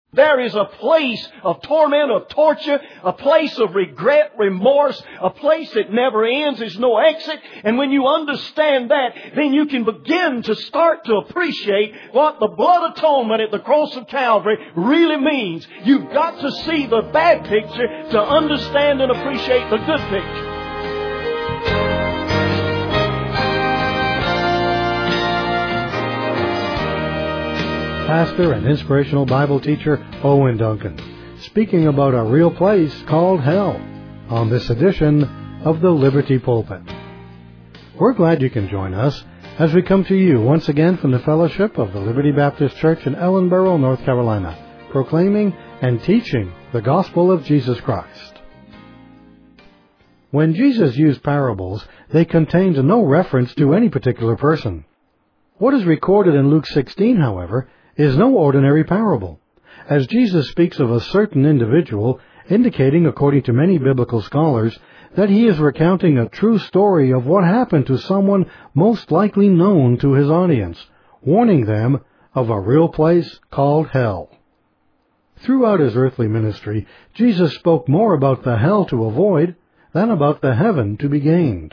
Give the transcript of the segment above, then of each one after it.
There is a place of torment, of torture, a place of regret, remorse, a place that never ends. There's no exit. And when you understand that, then you can begin to start to appreciate what the blood atonement at the cross of Calvary really means. You've got to see the bad picture to understand and appreciate the good picture. Pastor and inspirational Bible teacher Owen Duncan, speaking about a real place called hell on this edition of the Liberty Pulpit. We're glad you can join us as we come to you once again from the fellowship of the Liberty Baptist Church in Ellenboro, North Carolina, proclaiming and teaching the gospel of Jesus Christ. When Jesus used parables, they contained no reference to any particular person. What is recorded in Luke 16, however, is no ordinary parable, as Jesus speaks of a certain individual, indicating, according to many biblical scholars, that he is recounting a true story of what happened to someone most likely known to his audience, warning them of a real place called hell. Throughout his earthly ministry, Jesus spoke more about the hell to avoid than about the heaven to be gained.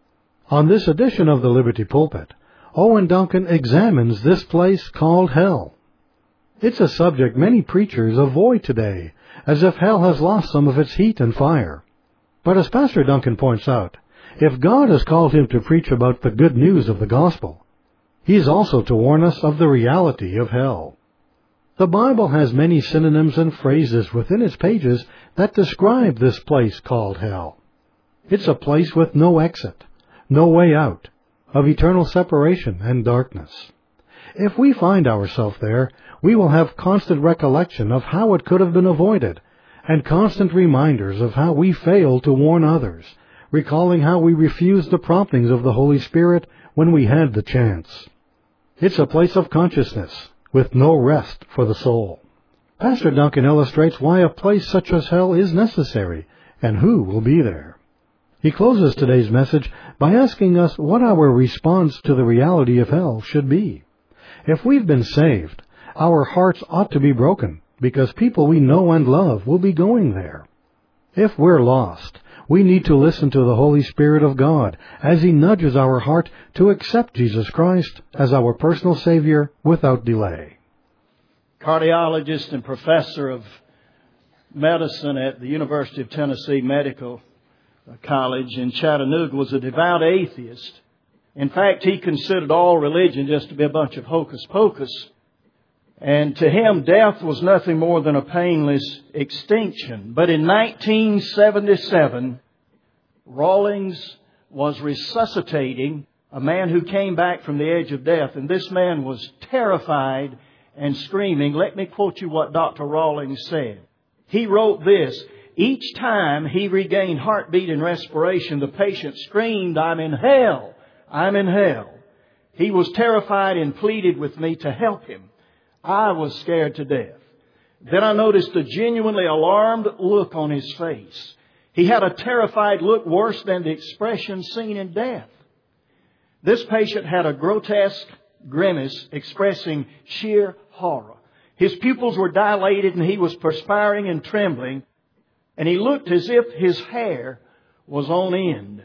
On this edition of the Liberty Pulpit, Owen Duncan examines this place called hell. It's a subject many preachers avoid today, as if hell has lost some of its heat and fire. But as Pastor Duncan points out, if God has called him to preach about the good news of the gospel, he is also to warn us of the reality of hell. The Bible has many synonyms and phrases within its pages that describe this place called hell. It's a place with no exit, no way out, of eternal separation and darkness. If we find ourselves there, we will have constant recollection of how it could have been avoided, and constant reminders of how we failed to warn others, recalling how we refused the promptings of the Holy Spirit when we had the chance. It's a place of consciousness, with no rest for the soul. Pastor Duncan illustrates why a place such as hell is necessary, and who will be there. He closes today's message by asking us what our response to the reality of hell should be. If we've been saved, our hearts ought to be broken, because people we know and love will be going there. If we're lost, we need to listen to the Holy Spirit of God as He nudges our heart to accept Jesus Christ as our personal Savior without delay. Cardiologist and professor of medicine at the University of Tennessee Medical College in Chattanooga was a devout atheist. In fact, he considered all religion just to be a bunch of hocus pocus. And to him, death was nothing more than a painless extinction. But in 1977, Rawlings was resuscitating a man who came back from the edge of death. And this man was terrified and screaming. Let me quote you what Dr. Rawlings said. He wrote this: "Each time he regained heartbeat and respiration, the patient screamed, 'I'm in hell! I'm in hell!' He was terrified and pleaded with me to help him. I was scared to death. Then I noticed a genuinely alarmed look on his face. He had a terrified look worse than the expression seen in death. This patient had a grotesque grimace expressing sheer horror. His pupils were dilated and he was perspiring and trembling, and he looked as if his hair was on end."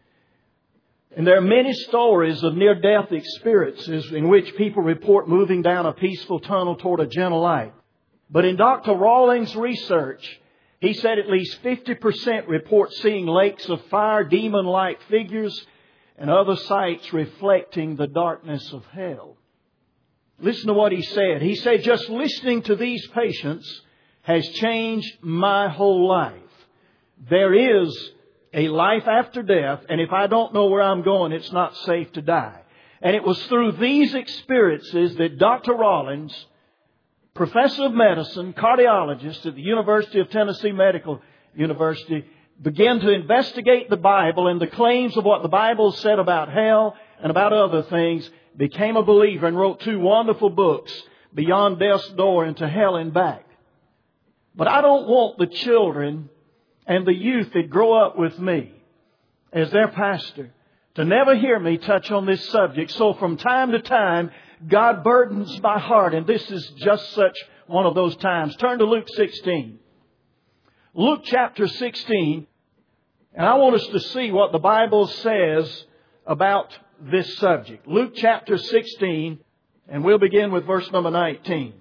And there are many stories of near-death experiences in which people report moving down a peaceful tunnel toward a gentle light. But in Dr. Rawlings' research, he said at least 50% report seeing lakes of fire, demon-like figures, and other sights reflecting the darkness of hell. Listen to what he said. He said, "Just listening to these patients has changed my whole life. There is a life after death, and if I don't know where I'm going, it's not safe to die." And it was through these experiences that Dr. Rawlings, professor of medicine, cardiologist at the University of Tennessee Medical University, began to investigate the Bible and the claims of what the Bible said about hell and about other things, became a believer and wrote 2 wonderful books, Beyond Death's Door and To Hell and Back. But I don't want the children and the youth that grow up with me as their pastor to never hear me touch on this subject. So from time to time, God burdens my heart, and this is just such one of those times. Turn to Luke 16. Luke chapter 16. And I want us to see what the Bible says about this subject. Luke chapter 16, and we'll begin with verse number 19.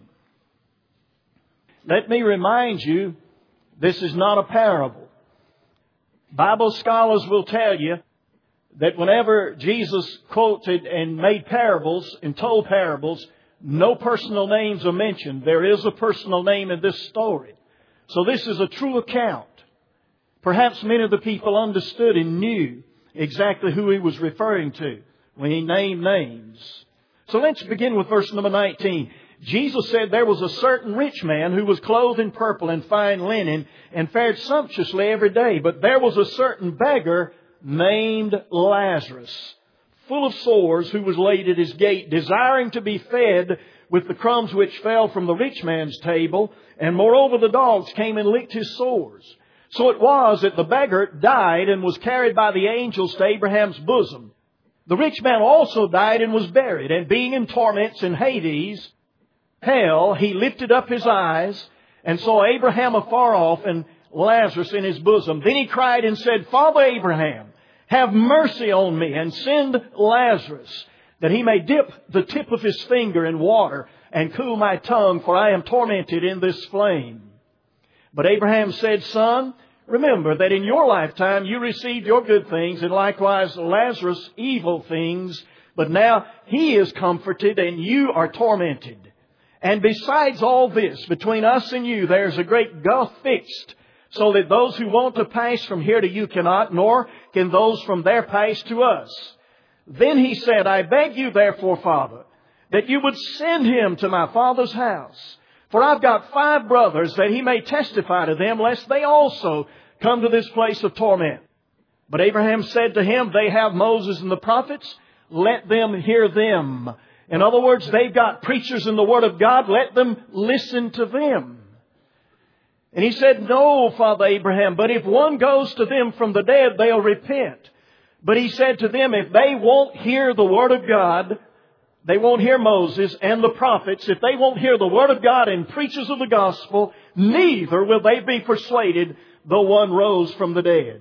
Let me remind you, this is not a parable. Bible scholars will tell you that whenever Jesus quoted and made parables and told parables, no personal names are mentioned. There is a personal name in this story. So this is a true account. Perhaps many of the people understood and knew exactly who he was referring to when he named names. So let's begin with verse number 19. Jesus said there was a certain rich man who was clothed in purple and fine linen and fared sumptuously every day. But there was a certain beggar named Lazarus, full of sores, who was laid at his gate, desiring to be fed with the crumbs which fell from the rich man's table. And moreover, the dogs came and licked his sores. So it was that the beggar died and was carried by the angels to Abraham's bosom. The rich man also died and was buried. And being in torments in Hades, hell, he lifted up his eyes and saw Abraham afar off and Lazarus in his bosom. Then he cried and said, Father Abraham, have mercy on me and send Lazarus, that he may dip the tip of his finger in water and cool my tongue, for I am tormented in this flame. But Abraham said, Son, remember that in your lifetime you received your good things, and likewise Lazarus evil things. But now he is comforted and you are tormented. And besides all this, between us and you there's a great gulf fixed, so that those who want to pass from here to you cannot, nor can those from there pass to us. Then he said, I beg you therefore, Father, that you would send him to my father's house. For I've got 5 brothers, that he may testify to them, lest they also come to this place of torment. But Abraham said to him, They have Moses and the prophets, let them hear them. In other words, they've got preachers in the Word of God, let them listen to them. And he said, No, Father Abraham, but if one goes to them from the dead, they'll repent. But he said to them, if they won't hear the Word of God, they won't hear Moses and the prophets, if they won't hear the Word of God and preachers of the gospel, neither will they be persuaded, though one rose from the dead.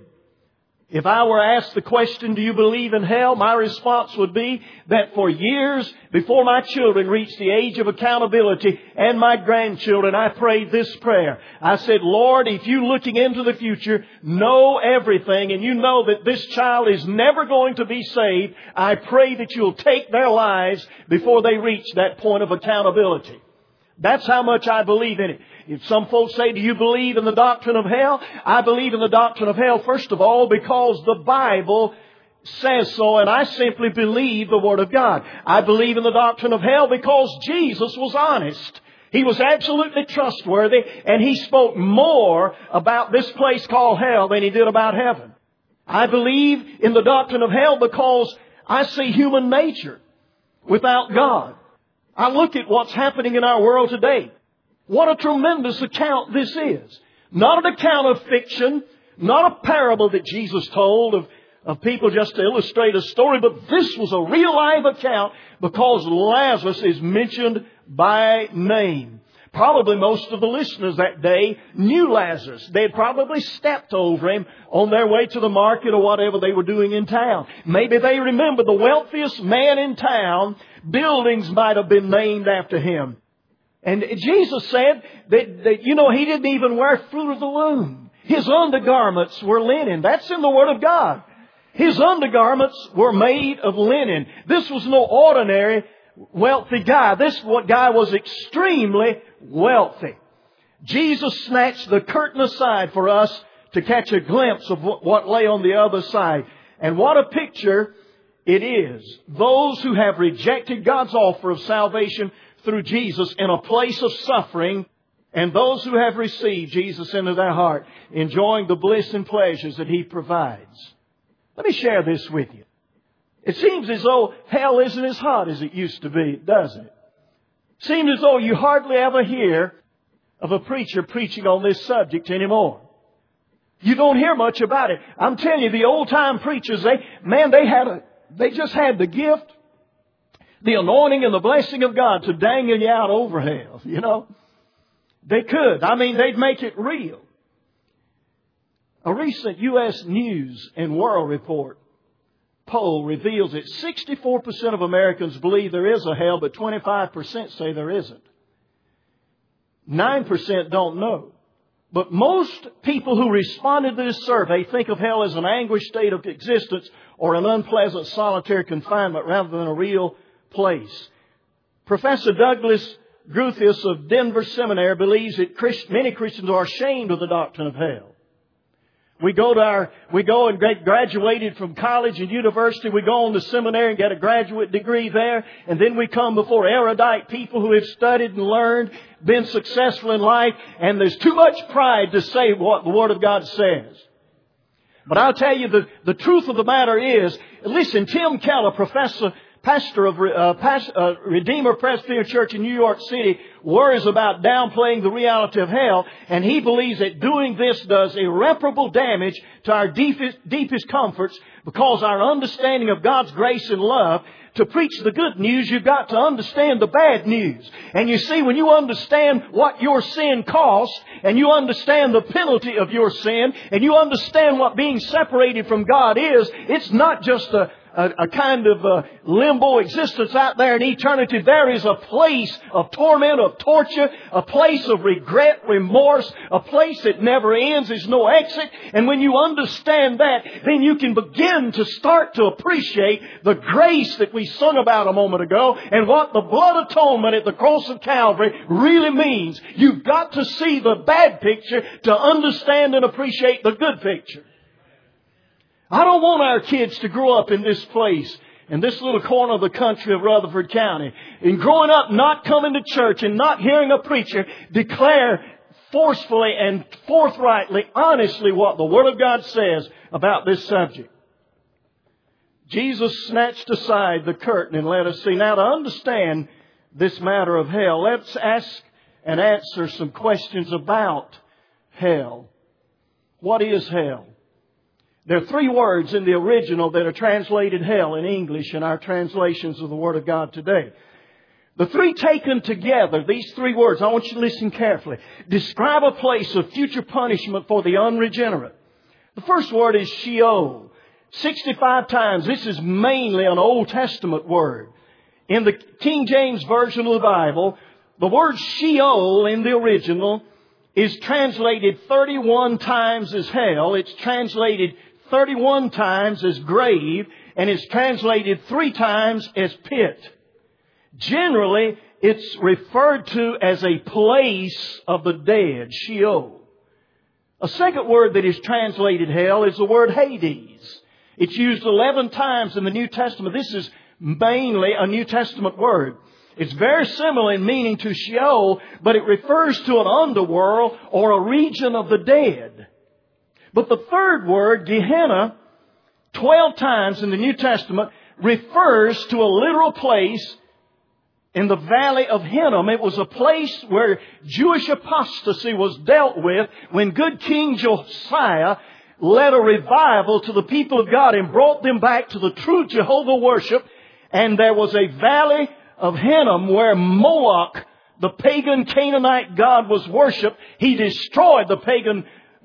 If I were asked the question, do you believe in hell? My response would be that for years before my children reached the age of accountability and my grandchildren, I prayed this prayer. I said, Lord, if you looking into the future know everything and you know that this child is never going to be saved, I pray that you'll take their lives before they reach that point of accountability. That's how much I believe in it. If some folks say, do you believe in the doctrine of hell? I believe in the doctrine of hell, first of all, because the Bible says so, and I simply believe the Word of God. I believe in the doctrine of hell because Jesus was honest. He was absolutely trustworthy, and He spoke more about this place called hell than He did about heaven. I believe in the doctrine of hell because I see human nature without God. I look at what's happening in our world today. What a tremendous account this is. Not an account of fiction, not a parable that Jesus told of people just to illustrate a story, but this was a real live account because Lazarus is mentioned by name. Probably most of the listeners that day knew Lazarus. They had probably stepped over him on their way to the market or whatever they were doing in town. Maybe they remember the wealthiest man in town. Buildings might have been named after him. And Jesus said that He didn't even wear fruit of the loom. His undergarments were linen. That's in the Word of God. His undergarments were made of linen. This was no ordinary wealthy guy. This guy was extremely wealthy. Jesus snatched the curtain aside for us to catch a glimpse of what lay on the other side. And what a picture it is. Those who have rejected God's offer of salvation through Jesus in a place of suffering, and those who have received Jesus into their heart, enjoying the bliss and pleasures that He provides. Let me share this with you. It seems as though hell isn't as hot as it used to be, doesn't it? Seems as though you hardly ever hear of a preacher preaching on this subject anymore. You don't hear much about it. I'm telling you, the old-time preachers, they just had the gift, the anointing and the blessing of God to dangle you out over hell, They could. I mean, they'd make it real. A recent U.S. News and World Report poll reveals that 64% of Americans believe there is a hell, but 25% say there isn't. 9% don't know. But most people who responded to this survey think of hell as an anguished state of existence or an unpleasant solitary confinement rather than a real place. Professor Douglas Groothuis of Denver Seminary believes that many Christians are ashamed of the doctrine of hell. We go and get graduated from college and university. We go on to seminary and get a graduate degree there. And then we come before erudite people who have studied and learned, been successful in life. And there's too much pride to say what the Word of God says. But I'll tell you the truth of the matter is, listen, Tim Keller, pastor of Redeemer Presbyterian Church in New York City, worries about downplaying the reality of hell, and he believes that doing this does irreparable damage to our deepest comforts, because our understanding of God's grace and love, to preach the good news, you've got to understand the bad news. And you see, when you understand what your sin cost, and you understand the penalty of your sin, and you understand what being separated from God is, it's not just a kind of limbo existence out there in eternity. There is a place of torment, of torture, a place of regret, remorse, a place that never ends. There's no exit. And when you understand that, then you can begin to start to appreciate the grace that we sung about a moment ago and what the blood atonement at the cross of Calvary really means. You've got to see the bad picture to understand and appreciate the good picture. I don't want our kids to grow up in this place, in this little corner of the country of Rutherford County, and growing up not coming to church and not hearing a preacher declare forcefully and forthrightly, honestly, what the Word of God says about this subject. Jesus snatched aside the curtain and let us see. Now, to understand this matter of hell, let's ask and answer some questions about hell. What is hell? There are 3 words in the original that are translated hell in English in our translations of the Word of God today. The 3 taken together, these 3 words, I want you to listen carefully, describe a place of future punishment for the unregenerate. The first word is Sheol. 65 times. This is mainly an Old Testament word. In the King James Version of the Bible, the word Sheol in the original is translated 31 times as hell. It's translated 31 times as grave, and it's translated 3 times as pit. Generally, it's referred to as a place of the dead, Sheol. A second word that is translated hell is the word Hades. It's used 11 times in the New Testament. This is mainly a New Testament word. It's very similar in meaning to Sheol, but it refers to an underworld or a region of the dead. But the third word, Gehenna, 12 times in the New Testament, refers to a literal place in the valley of Hinnom. It was a place where Jewish apostasy was dealt with when good King Josiah led a revival to the people of God and brought them back to the true Jehovah worship. And there was a valley of Hinnom where Moloch, the pagan Canaanite god, was worshipped. He destroyed the pagan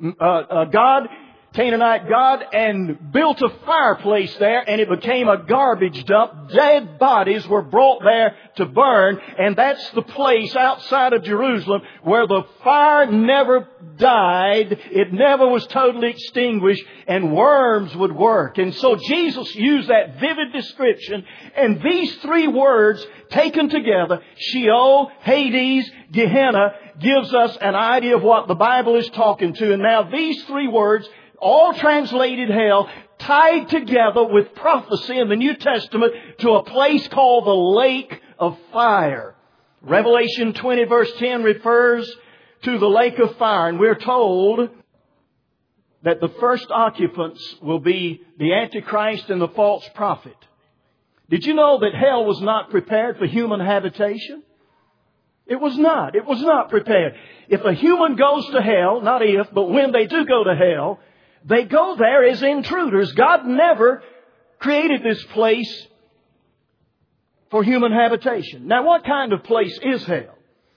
Canaanite god, and built a fireplace there, and it became a garbage dump. Dead bodies were brought there to burn, and that's the place outside of Jerusalem where the fire never died. It never was totally extinguished, and worms would work. And so Jesus used that vivid description, and these 3 words taken together, Sheol, Hades, Gehenna, gives us an idea of what the Bible is talking to. And now these 3 words, all translated hell, tied together with prophecy in the New Testament to a place called the lake of fire. Revelation 20 verse 10 refers to the lake of fire, and we're told that the first occupants will be the Antichrist and the false prophet. Did you know that hell was not prepared for human habitation? It was not. It was not prepared. If a human goes to hell, not if, but when they do go to hell, they go there as intruders. God never created this place for human habitation. Now, what kind of place is hell?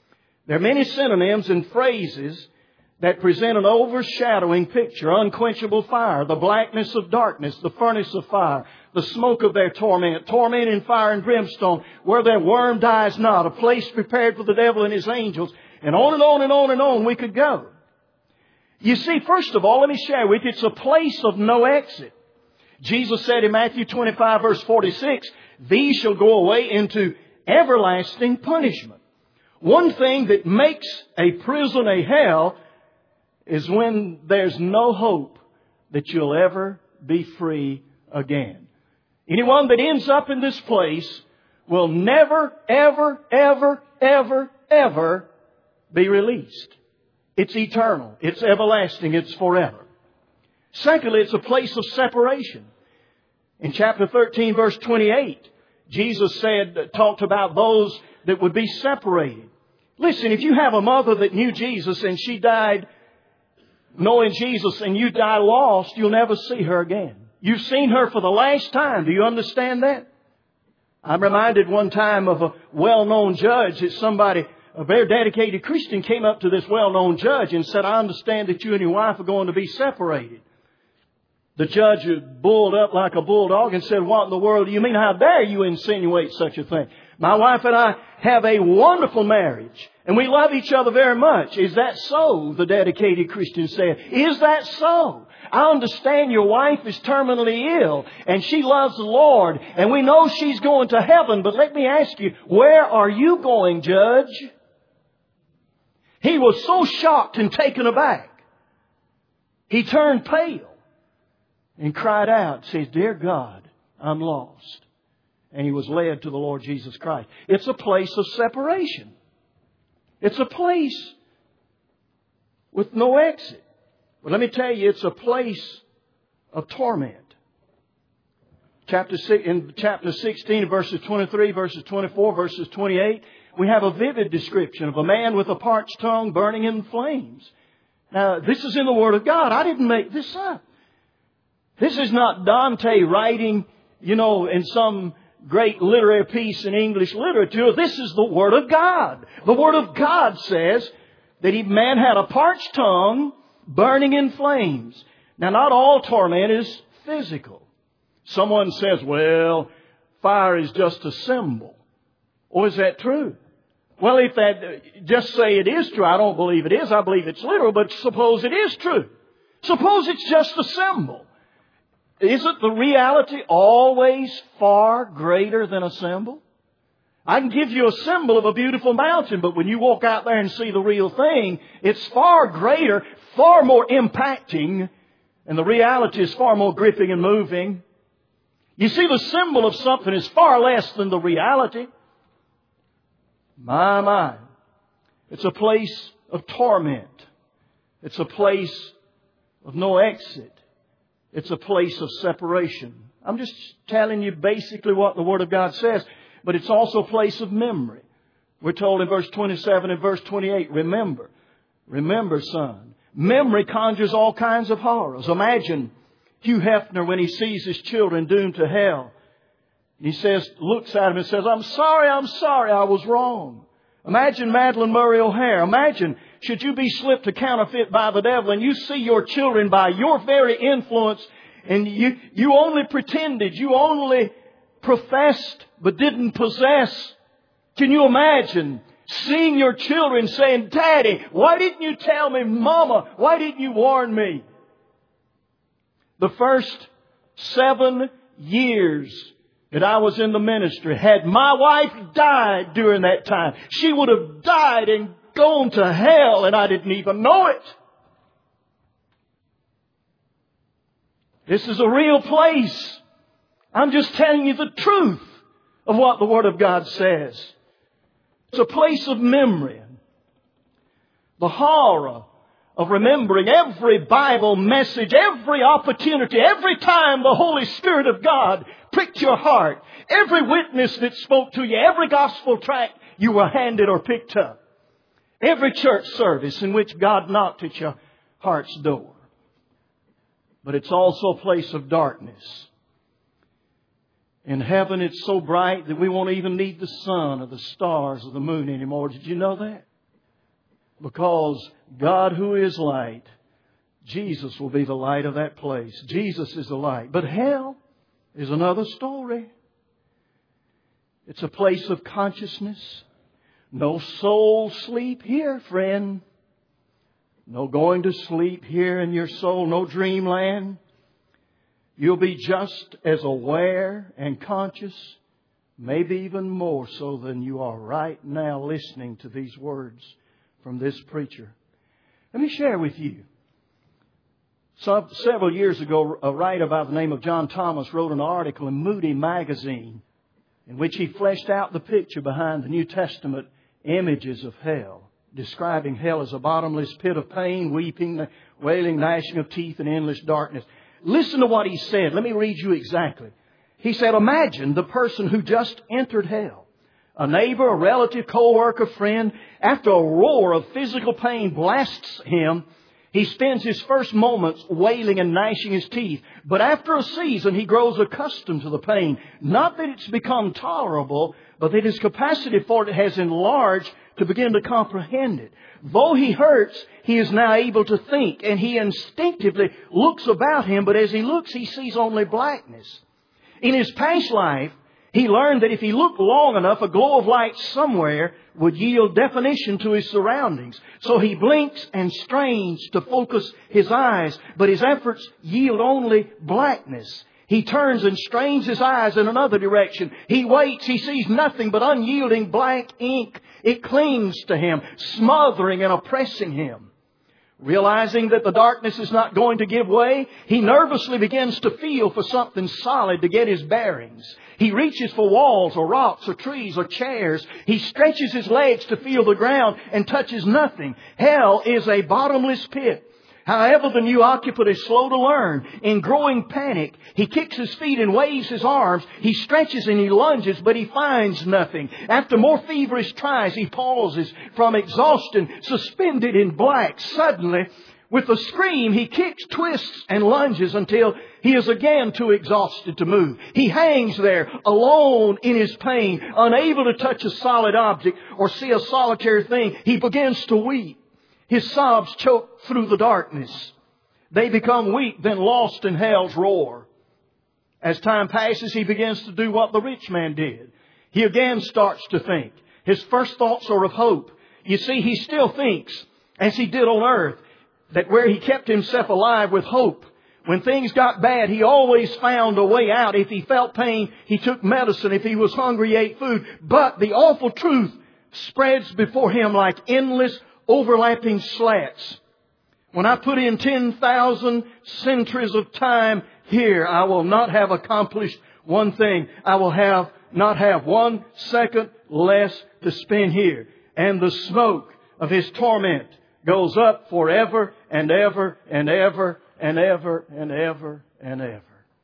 There are many synonyms and phrases that present an overshadowing picture. Unquenchable fire, the blackness of darkness, the furnace of fire, the smoke of their torment, torment in fire and brimstone, where their worm dies not, a place prepared for the devil and his angels, and on and on and on and on we could go. You see, first of all, let me share with you, it's a place of no exit. Jesus said in Matthew 25 verse 46, these shall go away into everlasting punishment. One thing that makes a prison a hell is when there's no hope that you'll ever be free again. Anyone that ends up in this place will never, ever, ever, ever, ever be released. It's eternal. It's everlasting. It's forever. Secondly, it's a place of separation. In chapter 13, verse 28, Jesus talked about those that would be separated. Listen, if you have a mother that knew Jesus and she died knowing Jesus and you die lost, you'll never see her again. You've seen her for the last time. Do you understand that? I'm reminded one time of a well-known judge that a very dedicated Christian, came up to this well-known judge and said, I understand that you and your wife are going to be separated. The judge bulled up like a bulldog and said, what in the world do you mean? How dare you insinuate such a thing? My wife and I have a wonderful marriage and we love each other very much. Is that so? The dedicated Christian said. Is that so? I understand your wife is terminally ill and she loves the Lord and we know she's going to heaven. But let me ask you, where are you going, Judge? He was so shocked and taken aback. He turned pale and cried out, says, Dear God, I'm lost. And he was led to the Lord Jesus Christ. It's a place of separation. It's a place with no exit. But let me tell you, it's a place of torment. In chapter 16, verses 23, verses 24, verses 28, we have a vivid description of a man with a parched tongue burning in flames. Now, this is in the Word of God. I didn't make this up. This is not Dante writing, in some great literary piece in English literature. This is the Word of God. The Word of God says that man had a parched tongue burning in flames. Now, not all torment is physical. Someone says, well, fire is just a symbol. Or is that true? Well, if just say it is true. I don't believe it is. I believe it's literal, but suppose it is true. Suppose it's just a symbol. Isn't the reality always far greater than a symbol? I can give you a symbol of a beautiful mountain, but when you walk out there and see the real thing, it's far greater, far more impacting, and the reality is far more gripping and moving. You see, the symbol of something is far less than the reality. My. It's a place of torment. It's a place of no exit. It's a place of separation. I'm just telling you basically what the Word of God says. But it's also a place of memory. We're told in verse 27 and verse 28, remember, son. Memory conjures all kinds of horrors. Imagine Hugh Hefner when he sees his children doomed to hell. He looks at him and says, I'm sorry, I was wrong. Imagine Madeleine Murray O'Hare. Imagine, should you be slipped to counterfeit by the devil and you see your children by your very influence and you only pretended, you only professed but didn't possess. Can you imagine seeing your children saying, Daddy, why didn't you tell me? Mama, why didn't you warn me? The first 7 years that I was in the ministry, had my wife died during that time, she would have died and gone to hell and I didn't even know it. This is a real place. I'm just telling you the truth of what the Word of God says. It's a place of memory. The horror of remembering every Bible message, every opportunity, every time the Holy Spirit of God pricked your heart, every witness that spoke to you, every gospel tract you were handed or picked up, every church service in which God knocked at your heart's door. But it's also a place of darkness. In heaven, it's so bright that we won't even need the sun or the stars or the moon anymore. Did you know that? Because God, who is light, Jesus will be the light of that place. Jesus is the light. But hell is another story. It's a place of consciousness. No soul sleep here, friend. No going to sleep here in your soul. No dreamland. You'll be just as aware and conscious, maybe even more so than you are right now listening to these words from this preacher. Let me share with you. Several years ago, a writer by the name of John Thomas wrote an article in Moody magazine in which he fleshed out the picture behind the New Testament images of hell, describing hell as a bottomless pit of pain, weeping, wailing, gnashing of teeth, and endless darkness. Listen to what he said. Let me read you exactly. He said, imagine the person who just entered hell. A neighbor, a relative, co-worker, friend, after a roar of physical pain blasts him, he spends his first moments wailing and gnashing his teeth. But after a season, he grows accustomed to the pain. Not that it's become tolerable, but that his capacity for it has enlarged to begin to comprehend it. Though he hurts, he is now able to think, and he instinctively looks about him, but as he looks, he sees only blackness. In his past life, he learned that if he looked long enough, a glow of light somewhere would yield definition to his surroundings. So he blinks and strains to focus his eyes, but his efforts yield only blackness. He turns and strains his eyes in another direction. He waits. He sees nothing but unyielding blank ink. It clings to him, smothering and oppressing him. Realizing that the darkness is not going to give way, he nervously begins to feel for something solid to get his bearings. He reaches for walls or rocks or trees or chairs. He stretches his legs to feel the ground and touches nothing. Hell is a bottomless pit. However, the new occupant is slow to learn. In growing panic, he kicks his feet and waves his arms. He stretches and he lunges, but he finds nothing. After more feverish tries, he pauses from exhaustion, suspended in black. Suddenly, with a scream, he kicks, twists, and lunges until he is again too exhausted to move. He hangs there, alone in his pain, unable to touch a solid object or see a solitary thing. He begins to weep. His sobs choke through the darkness. They become weak, then lost in hell's roar. As time passes, he begins to do what the rich man did. He again starts to think. His first thoughts are of hope. You see, he still thinks, as he did on earth, that where he kept himself alive with hope, when things got bad, he always found a way out. If he felt pain, he took medicine. If he was hungry, he ate food. But the awful truth spreads before him like endless overlapping slats. When I put in 10,000 centuries of time here, I will not have accomplished one thing. I will not have 1 second less to spend here. And the smoke of his torment goes up forever and ever and ever and ever and ever and ever.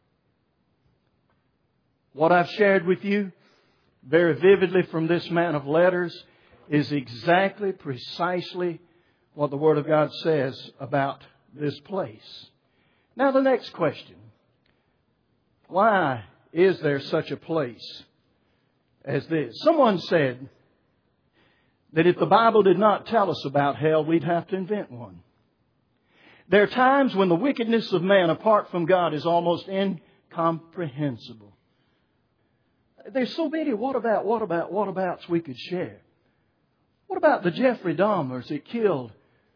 What I've shared with you very vividly from this man of letters is exactly, precisely what the Word of God says about this place. Now the next question. Why is there such a place as this? Someone said that if the Bible did not tell us about hell, we'd have to invent one. There are times when the wickedness of man apart from God is almost incomprehensible. There's so many whatabouts we could share. What about the Jeffrey Dahmers that killed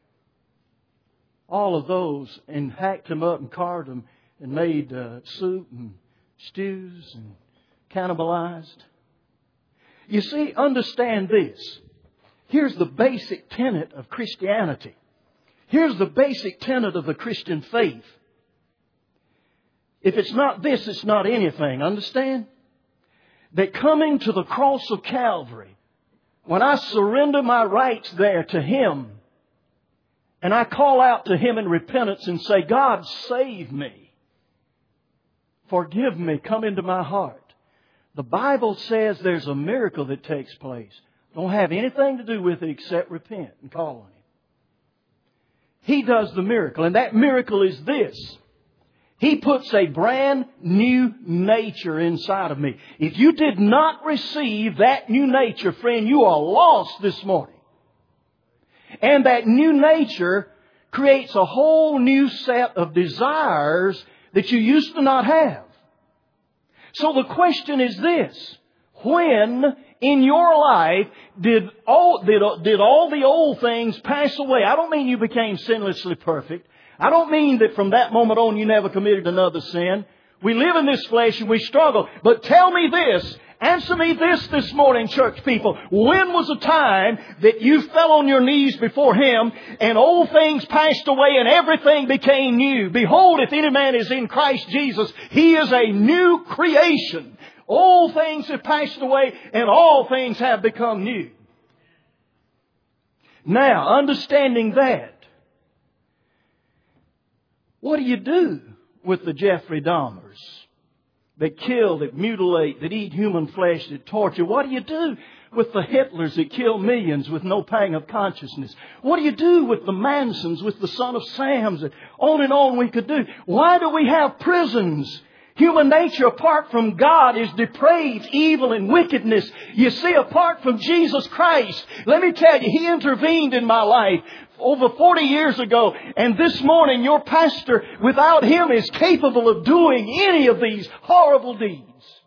all of those and hacked them up and carved them and made soup and stews and cannibalized? You see, understand this. Here's the basic tenet of Christianity. Here's the basic tenet of the Christian faith. If it's not this, it's not anything. Understand? That coming to the cross of Calvary, when I surrender my rights there to Him, and I call out to Him in repentance and say, God, save me. Forgive me. Come into my heart. The Bible says there's a miracle that takes place. Don't have anything to do with it except repent and call on Him. He does the miracle, and that miracle is this. He puts a brand new nature inside of me. If you did not receive that new nature, friend, you are lost this morning. And that new nature creates a whole new set of desires that you used to not have. So the question is this: when in your life did all the old things pass away? I don't mean you became sinlessly perfect. I don't mean that from that moment on you never committed another sin. We live in this flesh and we struggle. But tell me this. Answer me this morning, church people. When was the time that you fell on your knees before Him and old things passed away and everything became new? Behold, if any man is in Christ Jesus, he is a new creation. Old things have passed away and all things have become new. Now, understanding that, what do you do with the Jeffrey Dahmers that kill, that mutilate, that eat human flesh, that torture? What do you do with the Hitlers that kill millions with no pang of consciousness? What do you do with the Mansons, with the son of Sams? On and on we could do. Why do we have prisons? Human nature apart from God is depraved, evil and wickedness. You see, apart from Jesus Christ, let me tell you, He intervened in my life over 40 years ago. And this morning, your pastor, without Him, is capable of doing any of these horrible deeds.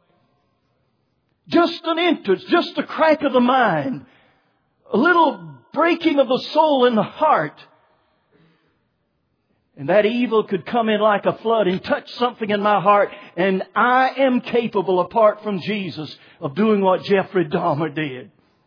Just an entrance, just a crack of the mind, a little breaking of the soul in the heart. And that evil could come in like a flood and touch something in my heart. And I am capable, apart from Jesus, of doing what Jeffrey Dahmer did.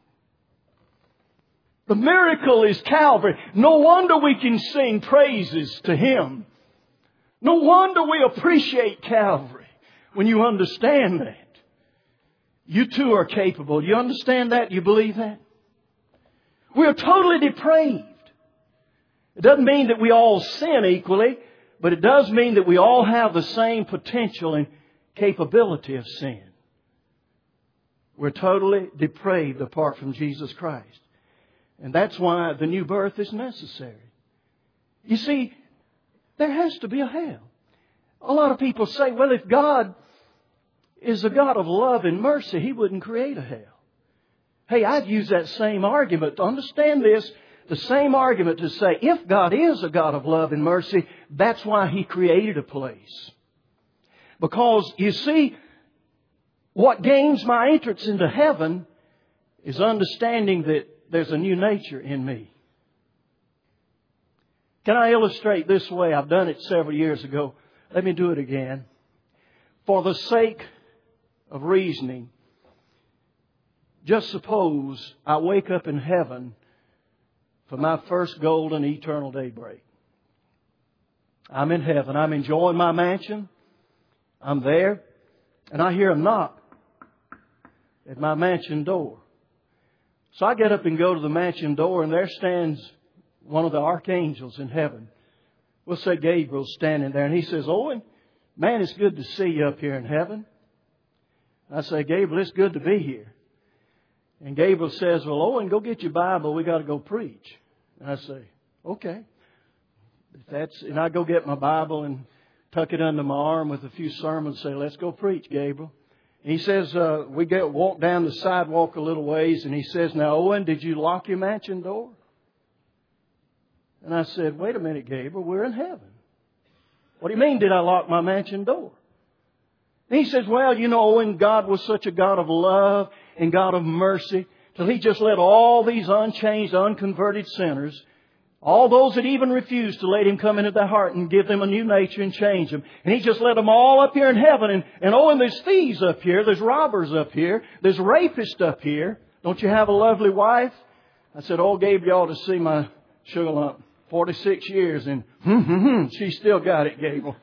The miracle is Calvary. No wonder we can sing praises to Him. No wonder we appreciate Calvary when you understand that. You too are capable. You understand that? You believe that? We are totally depraved. It doesn't mean that we all sin equally, but it does mean that we all have the same potential and capability of sin. We're totally depraved apart from Jesus Christ. And that's why the new birth is necessary. You see, there has to be a hell. A lot of people say, well, if God is a God of love and mercy, He wouldn't create a hell. Hey, I'd use that same argument to understand this. The same argument to say, if God is a God of love and mercy, that's why He created a place. Because, you see, what gains my entrance into heaven is understanding that there's a new nature in me. Can I illustrate this way? I've done it several years ago. Let me do it again. For the sake of reasoning, just suppose I wake up in heaven for my first golden eternal daybreak. I'm in heaven. I'm enjoying my mansion. I'm there. And I hear a knock at my mansion door. So I get up and go to the mansion door, and there stands one of the archangels in heaven. We'll say Gabriel's standing there, and he says, Owen, man, it's good to see you up here in heaven. I say, Gabriel, it's good to be here. And Gabriel says, well, Owen, go get your Bible. We got to go preach. And I say, okay. And I go get my Bible and tuck it under my arm with a few sermons and say, let's go preach, Gabriel. And he says, we walk down the sidewalk a little ways, and he says, now, Owen, did you lock your mansion door? And I said, wait a minute, Gabriel, we're in heaven. What do you mean, did I lock my mansion door? And he says, well, you know, Owen, God was such a God of love and God of mercy, till He just let all these unchanged, unconverted sinners, all those that even refused to let Him come into their heart and give them a new nature and change them. And He just let them all up here in heaven. And there's thieves up here. There's robbers up here. There's rapists up here. Don't you have a lovely wife? I said, oh, Gabe, you ought to see my sugar lump. 46 years and she still got it, Gable.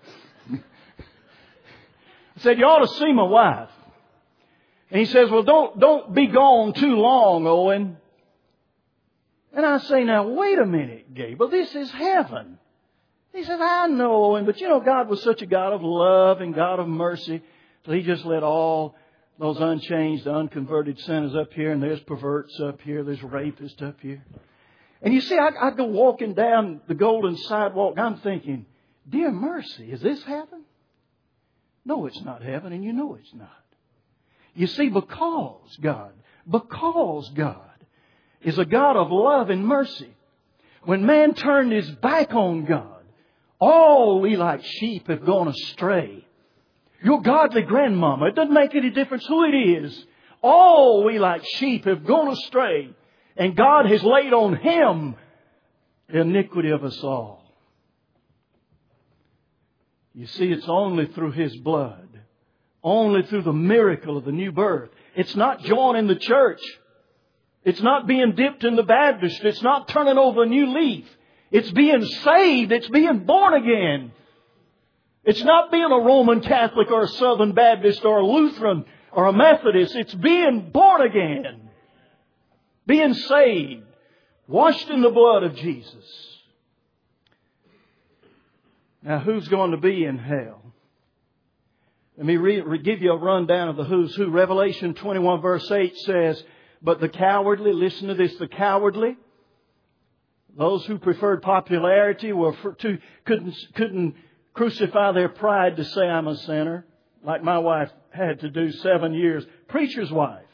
I said, you ought to see my wife. And he says, well, don't be gone too long, Owen. And I say, now, wait a minute, Gabriel, this is heaven. He said, I know, Owen, but you know, God was such a God of love and God of mercy, so He just let all those unchanged, unconverted sinners up here, and there's perverts up here, there's rapists up here. And you see, I go walking down the golden sidewalk, and I'm thinking, dear mercy, is this heaven? No, it's not heaven, and you know it's not. You see, because God is a God of love and mercy, When man turned his back on God, all we like sheep have gone astray. Your godly grandmama, it doesn't make any difference who it is. All we like sheep have gone astray. And God has laid on Him the iniquity of us all. You see, it's only through His blood. Only through the miracle of the new birth. It's not joining the church. It's not being dipped in the Baptist. It's not turning over a new leaf. It's being saved. It's being born again. It's not being a Roman Catholic or a Southern Baptist or a Lutheran or a Methodist. It's being born again. Being saved. Washed in the blood of Jesus. Now, who's going to be in hell? Let me give you a rundown of the who's who. Revelation 21 verse 8 says, but the cowardly, listen to this, the cowardly, those who preferred popularity couldn't crucify their pride to say I'm a sinner, like my wife had to do 7 years. Preacher's wife.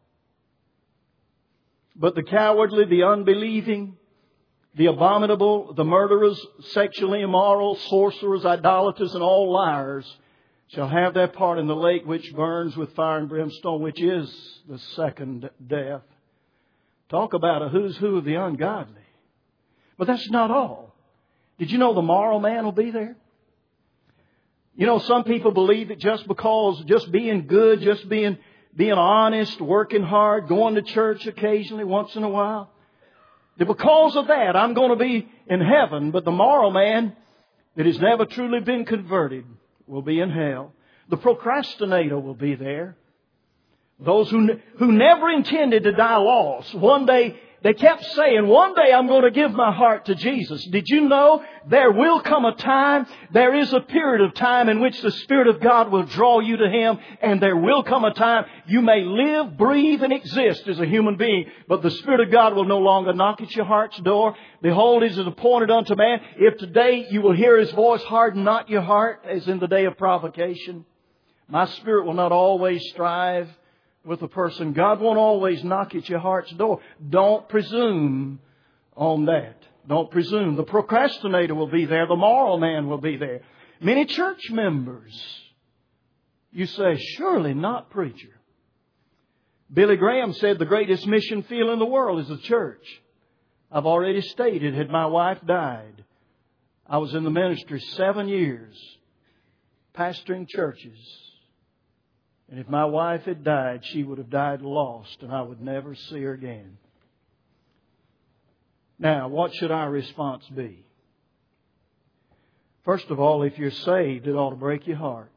But the cowardly, the unbelieving, the abominable, the murderers, sexually immoral, sorcerers, idolaters, and all liars shall have their part in the lake which burns with fire and brimstone, which is the second death. Talk about a who's who of the ungodly. But that's not all. Did you know the moral man will be there? You know, some people believe that just because just being good, just being honest, working hard, going to church occasionally, once in a while, that because of that I'm going to be in heaven. But the moral man that has never truly been converted will be in hell. The procrastinator will be there. Those who never intended to die lost. One day, they kept saying, one day I'm going to give my heart to Jesus. Did you know there will come a time, there is a period of time in which the Spirit of God will draw you to Him, and there will come a time you may live, breathe, and exist as a human being, but the Spirit of God will no longer knock at your heart's door. Behold, it is appointed unto man. If today you will hear His voice, harden not your heart, as in the day of provocation. My Spirit will not always strive with a person. God won't always knock at your heart's door. Don't presume on that. Don't presume. The procrastinator will be there. The moral man will be there. Many church members. You say, surely not, preacher. Billy Graham said the greatest mission field in the world is the church. I've already stated, had my wife died, I was in the ministry 7 years, pastoring churches. And if my wife had died, she would have died lost, and I would never see her again. Now, what should our response be? First of all, if you're saved, it ought to break your heart.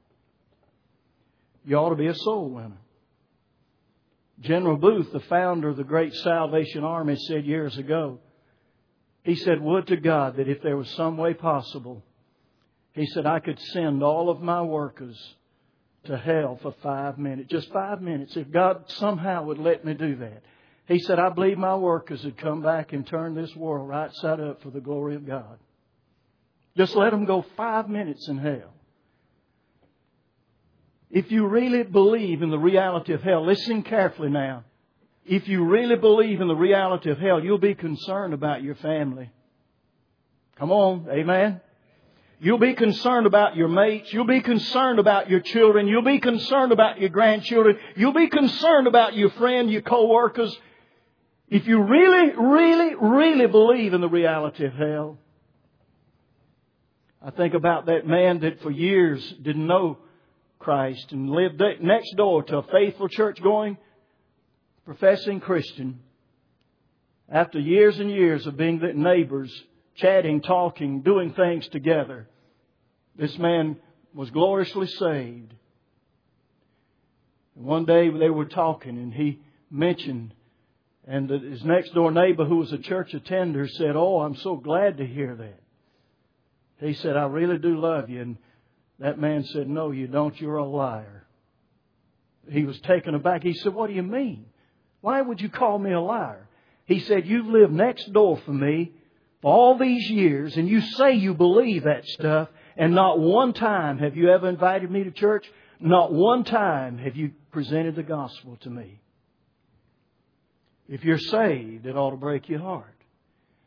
You ought to be a soul winner. General Booth, the founder of the great Salvation Army, said years ago, he said, would to God that if there was some way possible, he said, I could send all of my workers to hell for 5 minutes. Just 5 minutes. If God somehow would let me do that. He said, I believe my workers would come back and turn this world right side up for the glory of God. Just let them go 5 minutes in hell. If you really believe in the reality of hell, listen carefully now. If you really believe in the reality of hell, you'll be concerned about your family. Come on, amen? You'll be concerned about your mates. You'll be concerned about your children. You'll be concerned about your grandchildren. You'll be concerned about your friend, your co-workers. If you really, really, really believe in the reality of hell. I think about that man that for years didn't know Christ and lived next door to a faithful church-going, professing Christian. After years and years of being neighbors, chatting, talking, doing things together, this man was gloriously saved. And one day they were talking and he mentioned, and his next door neighbor who was a church attender said, oh, I'm so glad to hear that. He said, I really do love you. And that man said, no, you don't. You're a liar. He was taken aback. He said, what do you mean? Why would you call me a liar? He said, you've lived next door from me for all these years, and you say you believe that stuff, and not one time have you ever invited me to church. Not one time have you presented the gospel to me. If you're saved, it ought to break your heart.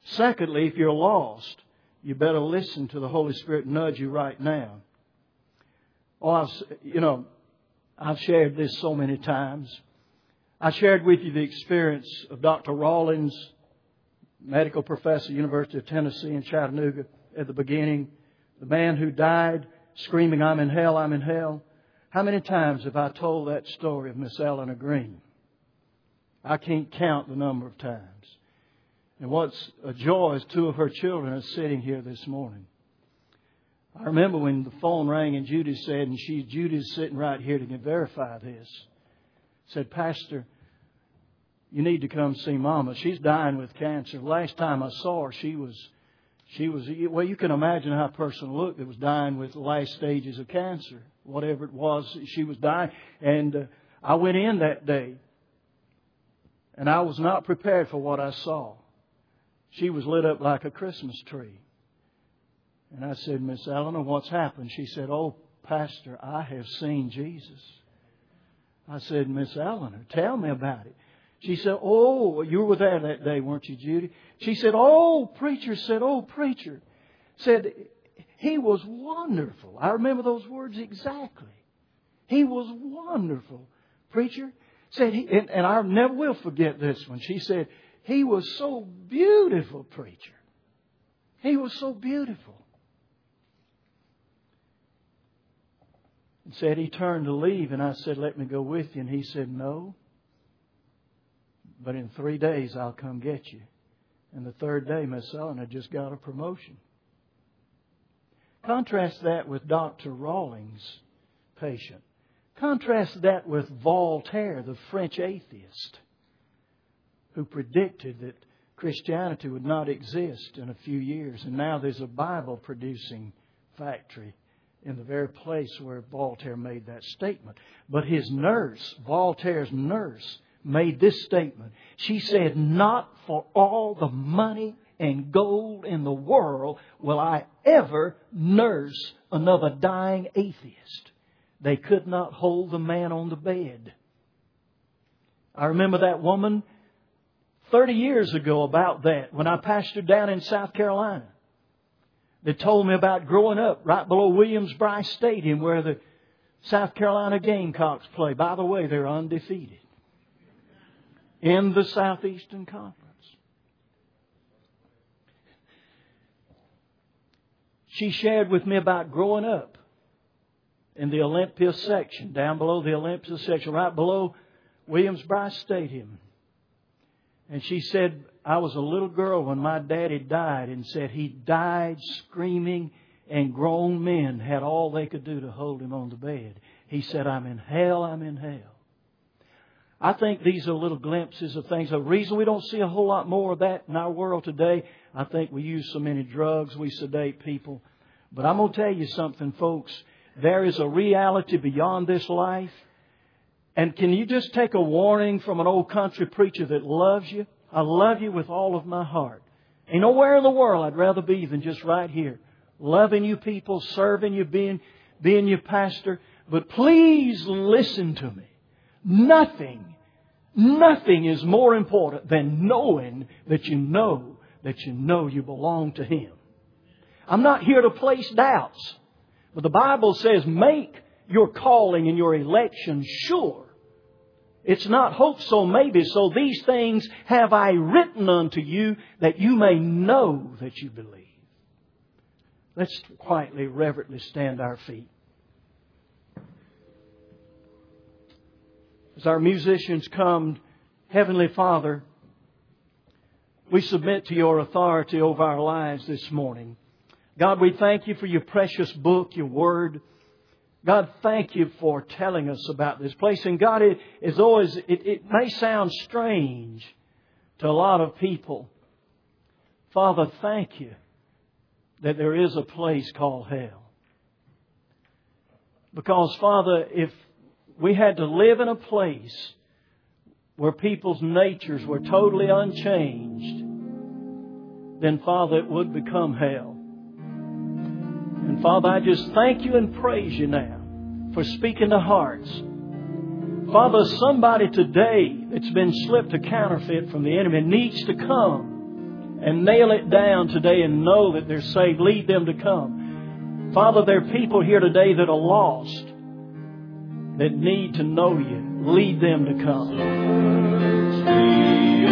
Secondly, if you're lost, you better listen to the Holy Spirit nudge you right now. Oh, I've shared this so many times. I shared with you the experience of Dr. Rawlings, medical professor, University of Tennessee in Chattanooga, at the beginning. The man who died screaming, "I'm in hell, I'm in hell." How many times have I told that story of Miss Eleanor Green? I can't count the number of times. And what's a joy is two of her children are sitting here this morning. I remember when the phone rang and Judy said, and Judy's sitting right here to verify this, said, "Pastor, you need to come see Mama. She's dying with cancer. The last time I saw her, she was, well, you can imagine how a person looked that was dying with the last stages of cancer. Whatever it was, she was dying." And I went in that day, and I was not prepared for what I saw. She was lit up like a Christmas tree. And I said, "Miss Eleanor, what's happened?" She said, "Oh, Pastor, I have seen Jesus." I said, "Miss Eleanor, tell me about it." She said, "Oh, you were there that day, weren't you, Judy?" She said, "Oh, preacher," said, "he was wonderful." I remember those words exactly. "He was wonderful, preacher." Said, and I never will forget this one. She said, "He was so beautiful, preacher. He was so beautiful." And said he turned to leave, and I said, "Let me go with you." And he said, "No, but in 3 days I'll come get you." And the third day, Miss Eleanor just got a promotion. Contrast that with Dr. Rawlings' patient. Contrast that with Voltaire, the French atheist, who predicted that Christianity would not exist in a few years. And now there's a Bible-producing factory in the very place where Voltaire made that statement. But his nurse, Voltaire's nurse, made this statement. She said, "Not for all the money and gold in the world will I ever nurse another dying atheist." They could not hold the man on the bed. I remember that woman 30 years ago about that when I pastored down in South Carolina. They told me about growing up right below Williams-Brice Stadium where the South Carolina Gamecocks play. By the way, they're undefeated in the Southeastern Conference. She shared with me about growing up in the Olympia section, down below the Olympia section, right below Williams-Brice Stadium. And she said, "I was a little girl when my daddy died," and said he died screaming, and grown men had all they could do to hold him on the bed. He said, "I'm in hell, I'm in hell." I think these are little glimpses of things. The reason we don't see a whole lot more of that in our world today, I think we use so many drugs, we sedate people. But I'm going to tell you something, folks. There is a reality beyond this life. And can you just take a warning from an old country preacher that loves you? I love you with all of my heart. Ain't nowhere in the world I'd rather be than just right here. Loving you people, serving you, being your pastor. But please listen to me. Nothing is more important than knowing that you know you belong to Him. I'm not here to place doubts. But the Bible says, make your calling and your election sure. It's not hope so maybe. So these things have I written unto you that you may know that you believe. Let's quietly, reverently stand our feet. As our musicians come, Heavenly Father, we submit to your authority over our lives this morning. God, we thank you for your precious book, your word. God, thank you for telling us about this place. And God, it may sound strange to a lot of people. Father, thank you that there is a place called hell. Because, Father, if we had to live in a place where people's natures were totally unchanged, then, Father, it would become hell. And Father, I just thank you and praise you now for speaking to hearts. Father, somebody today that's been slipped a counterfeit from the enemy needs to come and nail it down today and know that they're saved. Lead them to come. Father, there are people here today that are lost, that need to know You. Lead them to come.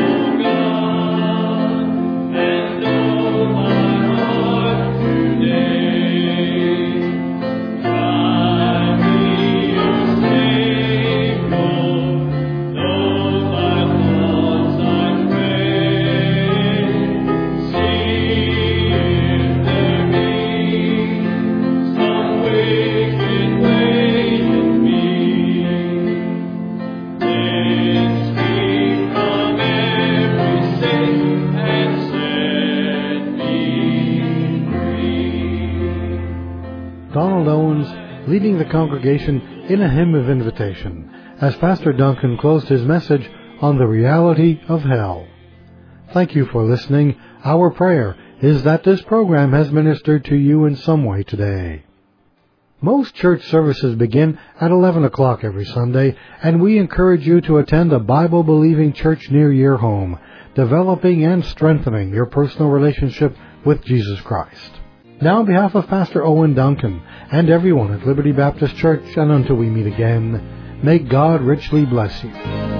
Donald Owens leading the congregation in a hymn of invitation as Pastor Duncan closed his message on the reality of hell. Thank you for listening. Our prayer is that this program has ministered to you in some way today. Most church services begin at 11 o'clock every Sunday, and we encourage you to attend a Bible-believing church near your home, developing and strengthening your personal relationship with Jesus Christ. Now, on behalf of Pastor Owen Duncan and everyone at Liberty Baptist Church, and until we meet again, may God richly bless you.